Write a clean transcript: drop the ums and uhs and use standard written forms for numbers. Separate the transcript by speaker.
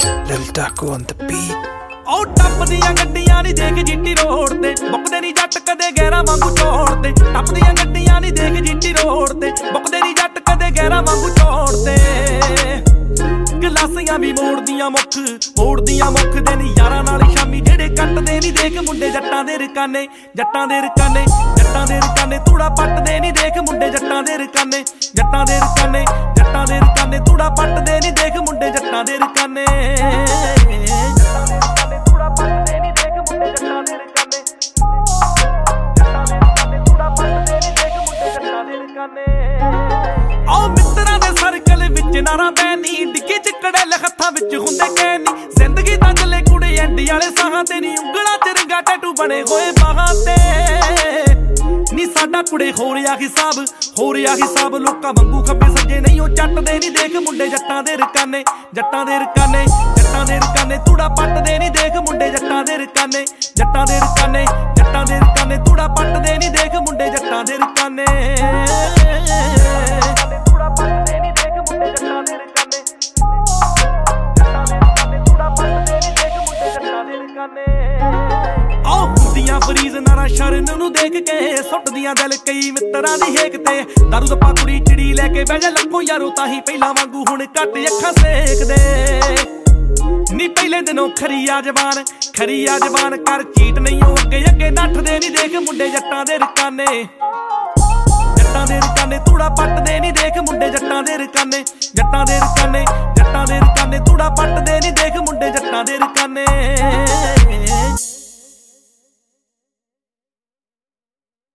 Speaker 1: Lil Taco on the beat.
Speaker 2: ਉਹ ਟੱਪਦੀਆਂ ਗੱਡੀਆਂ ਨੀ ਦੇਖ ਜੀਟੀ ਰੋਡ ਤੇ ਮੁੱਕਦੇ ਨੀ ਜੱਟ ਕਦੇ ਗਹਿਰਾ ਵਾਂਗੂ ਚੋੜ ਤੇ ਟੱਪਦੀਆਂ ਗੱਡੀਆਂ ਨੀ ਦੇਖ ਜੀਟੀ ਰੋਡ ਤੇ ਮੁੱਕਦੇ ਨੀ ਜੱਟ ਕਦੇ ਗਹਿਰਾ ਵਾਂਗੂ ਚੋੜ ਤੇ ਗਲਾਸੀਆਂ ਵੀ ਮੋੜਦੀਆਂ ਮੁੱਖ ਦੇ ਨੀ ਯਾਰਾਂ ਨਾਲ ਸ਼ਾਮੀ ਜਿਹੜੇ ਕੱਟਦੇ ਨੀ ਦੇਖ ਮੁੰਡੇ ਜੱਟਾਂ ਦੇ ਰਕਾਨੇ ਤੂੜਾ ਪੱਟਦੇ ਨੀ ਦੇਖ ਮੁੰਡੇ ਜੱਟਾਂ ਦੇ ਰਕਾਨੇ ਤੂੜਾ ਪੱਟਦੇ ਨੀ ਦੇਖ ਮੁੰਡੇ ਜੱਟਾਂ ਦੇ ਰਕਾਨੇ ਆਹ ਮਿੱਤਰਾਂ ਦੇ ਸਰਕਲ ਵਿੱਚ ਨਾਰਾ ਬੈਨੀ ਡਿੱਗੇ ਚਿੱਕੜੇ ਹੱਥਾਂ ਵਿੱਚ ਹੁੰਦੇ ਕਹਿਨੀ ਜ਼ਿੰਦਗੀ ਤਾਂ ਚੱਲੇ ਕੁੜੇ ਐਂਡੀ ਵਾਲੇ ਸਾਹਾਂ ਤੇ ਨੀ ਉਂਗਲਾਂ ਚ ਰੰਗਾ ਟੈਟੂ ਬਣੇ ਹੋਏ ਬਾਹਾਂ ਤੇ ਨੀ ਸਾਡਾ ਕੁੜੇ ਹੋ ਰਿਹਾ ਹਿਸਾਬ ਲੋਕਾਂ ਵਾਂਗੂ ਖੱਬੇ ਸੱਜੇ ਨਹੀਂ ਉਹ ਚੱਟਦੇ ਨੀ ਦੇਖ ਮੁੰਡੇ ਜੱਟਾਂ ਦੇ ਰਕਾਨੇ ਤੂੜਾ ਪੱਟਦੇ ਨੀ ਦੇਖ ਮੁੰਡੇ ਜੱਟਾਂ ਦੇ ਰਕਾਨੇ ਤੂੜਾ ਪੱਟਦੇ ਨੀ ਦੇਖ ਮੁੰਡੇ ਜੱਟਾਂ ਦੇ ਰਕਾਨੇ ਆਹ ਹੁੰਦੀਆਂ ਫਰੀਜ਼ ਨਾਰਾ ਸ਼ਰਨ ਨੂੰ ਦੇਖ ਕੇ ਸੁੱਟਦੀਆਂ ਦਿਲ ਕਈ ਮਿੱਤਰਾਂ ਦੀ ਹੇਕ ਤੇ ਦਾਰੂ ਦਾ ਪਾਕੜੀ ਚਿੜੀ ਲੈ ਕੇ ਬਹਿ ਜਾ ਲੱਖੋਂ ਯਾਰੋ ਤਾਂ ਹੀ ਪਹਿਲਾਂ ਵਾਂਗੂ ਹੁਣ ਘੱਟ ਅੱਖਾਂ ਸੇਕਦੇ ਨੀ ਪਹਿਲੇ ਦਿਨੋਂ ਖਰੀ ਆ ਜ਼ਬਾਨ ਕਰ ਚੀਟ ਨਹੀਂ ਉਹ ਅੱਗੇ ਨੱਠਦੇ ਨੀ ਦੇਖ ਮੁੰਡੇ ਜੱਟਾਂ ਦੇ ਰਕਾਨੇ ਤੂੜਾ ਪੱਟਦੇ ਨੀ ਦੇਖ ਮੁੰਡੇ ਜੱਟਾਂ ਦੇ ਰਕਾਨੇ ਤੂੜਾ ਪੱਟਦੇ ਨੀ ਦੇਖ ਮੁੰਡੇ ਜੱਟਾਂ ਦੇ ਰਕਾਨੇ